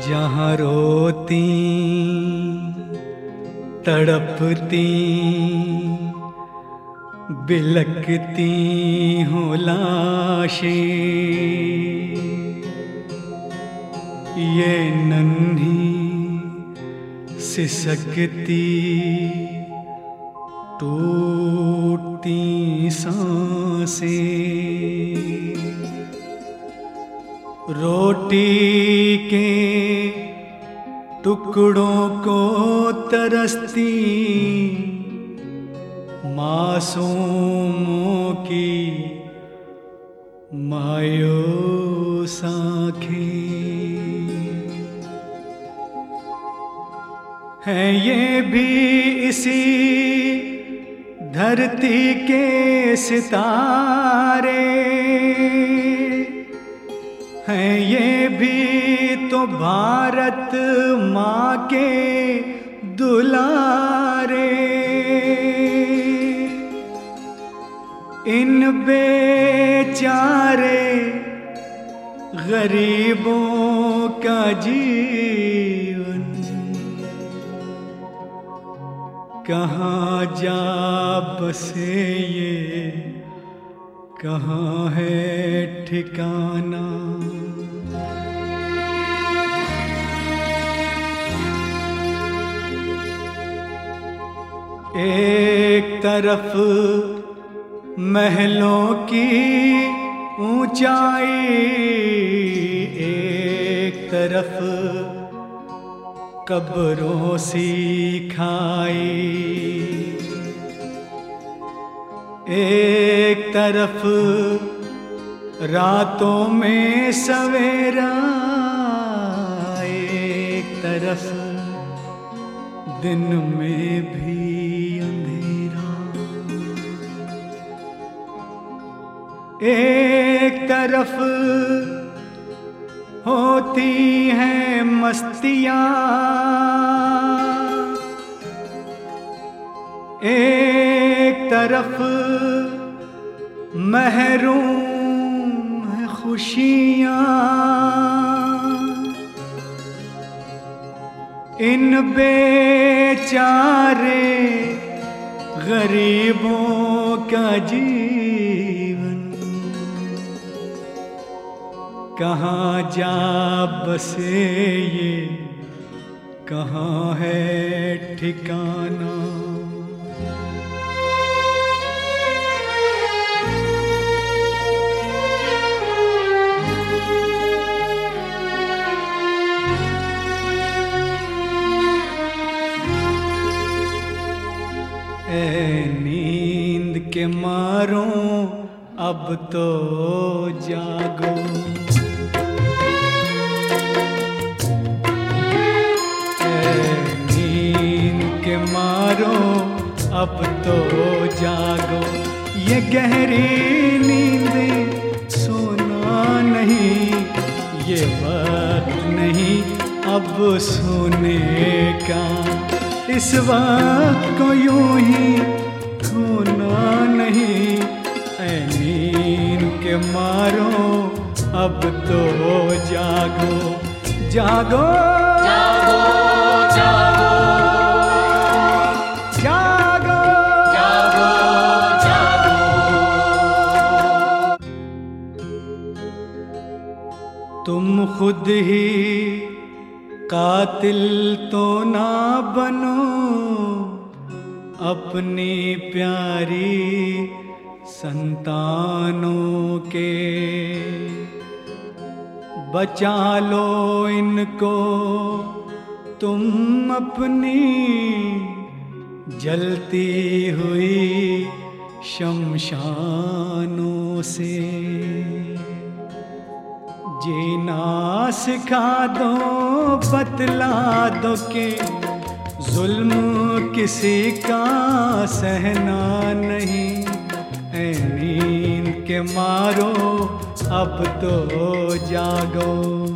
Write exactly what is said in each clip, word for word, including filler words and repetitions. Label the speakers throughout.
Speaker 1: जहाँ रोती तड़पती बिलकती हों लाशें, ये नन्ही सिसकती टूटती सांसें, रोटी के टुकड़ों को तरसती मासूमों की मायूस आँखें हैं, ये भी इसी धरती के सितारे हैं, ये भी तो भारत माँ के दुलारे। इन बेचारे गरीबों का जीवन कहाँ जा बसे, ये कहाँ है ठिकाना। एक तरफ महलों की ऊंचाई, एक तरफ कब्रों सी खाई, एक तरफ रातों में सवेरा, एक तरफ दिन में भी अंधेरा, एक तरफ होती हैं मस्तियाँ, एक तरफ महरूम है खुशियाँ। इन बेचारे गरीबों का जीवन कहाँ जा बसे, ये कहाँ है ठिकाना। ए नींद के मारों अब तो जागो, ए नींद के मारों अब तो जागो, ये गहरी नींद सोना नहीं, ये वक्त नहीं अब सोने का, इस वक्त को यूं ही खोना नहीं। ऐ नींद के मारो अब तो जागो, जागो
Speaker 2: जागो जागो
Speaker 1: जागो
Speaker 2: जागो जागो।
Speaker 1: तुम खुद ही कातिल तो ना बनो, अपनी प्यारी संतानों के बचा लो इनको तुम अपनी जलती हुई शमशानों से। जीना सिखा दो, बतला दो कि जुल्म किसी का सहना नहीं। ऐ नींद के मारो अब तो जागो,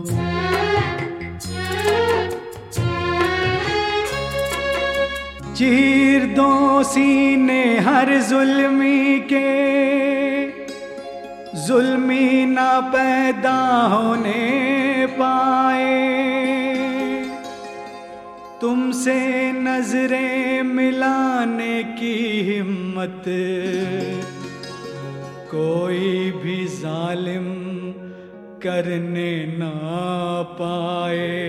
Speaker 1: चीर दो सीने हर जुल्मी के, जुल्मी ना पैदा होने पाए, तुमसे नजरें मिलाने की हिम्मत कोई भी जालिम करने ना पाए।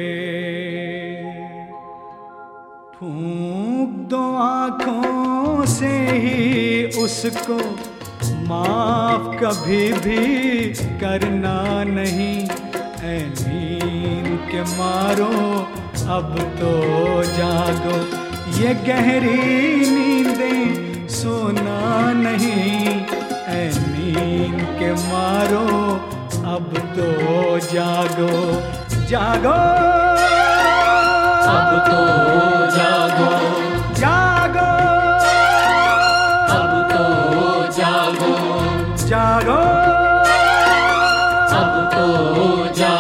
Speaker 1: फूंक दो आँखों से ही उसको, माफ कभी भी करना नहीं। ऐ नींद के मारो अब तो जागो, ये गहरी नींदें सोना नहीं। ऐ नींद के मारो अब तो जागो, जागो
Speaker 2: अब तो जागो,
Speaker 1: जागो
Speaker 2: अब तो जागो,
Speaker 1: जागो
Speaker 2: अब तो जागो।